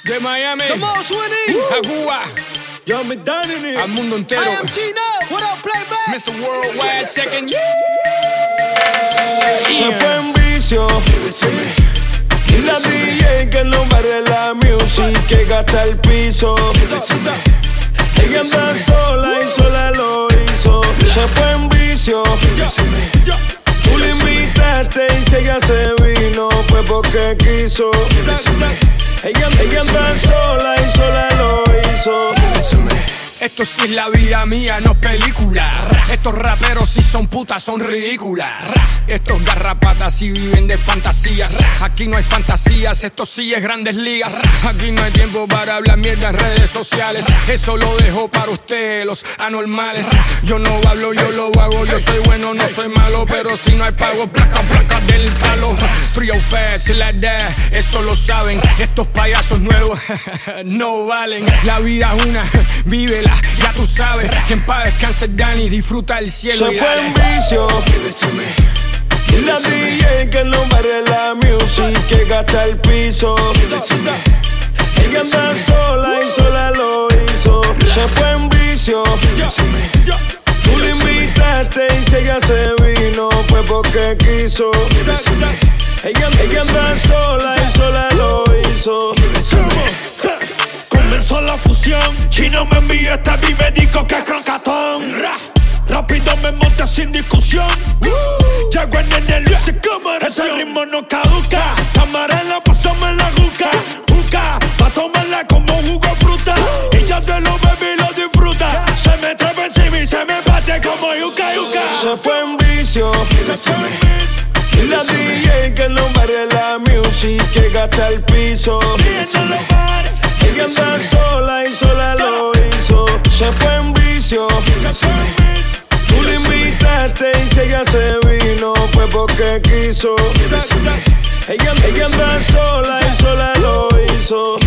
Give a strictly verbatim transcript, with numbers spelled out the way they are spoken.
De Miami The most winning. a Cuba, Yo, me done in it. al mundo entero. I am Gino. What up, playback? mister Worldwide Second. Se fue en vicio y la D J que no barre la music, que gasta el piso. Ella anda sola y sola lo hizo. Se fue en vicio. Tú le invitaste y ella se vino, fue porque quiso. Ella, ella anda sola y sola lo hizo. Esto sí es la vida mía, no es película. Estos raperos sí son putas, son ridículas. Estos garrapatas sí viven de fantasías. Aquí no hay fantasías, esto sí es grandes ligas. Aquí no hay tiempo para hablar mierda en redes sociales. Eso lo dejo para ustedes, los anormales. Yo no hablo, yo lo hago. Yo soy bueno, no soy malo. Pero si no hay pago, placa, placa del palo. Trio fast, like that, eso lo saben. Estos payasos nuevos no valen. La vida es una, vívela. Ya tú sabes que en paz descanse Dani, disfruta el cielo. Se fue en vicio y la D J que no barre la music, que gasta el piso. Ella anda sola y sola lo hizo. Se fue en vicio. Tú le invitaste y ella se vino, fue porque quiso. Ella, ella anda sola y sola lo hizo. Comenzó la fusión, Chino me envía este vive disco que es croncatón. Rápido me monté sin discusión. Llego en el luce cámara. Ese ritmo no caduca. Camarela, pásame la juca. Juca, pa' tomarla como jugo de fruta. Y ya se lo bebe y lo disfruta. Se me trepa encima y se me bate como yuca, yuca. Se fue en vicio y la D J que no barre la music, que gasta el piso. Ella anda sola y sola lo hizo. Se fue en vicio. Tú le invitaste y ella se vino, fue porque quiso. Ella, ella anda sola y sola lo hizo.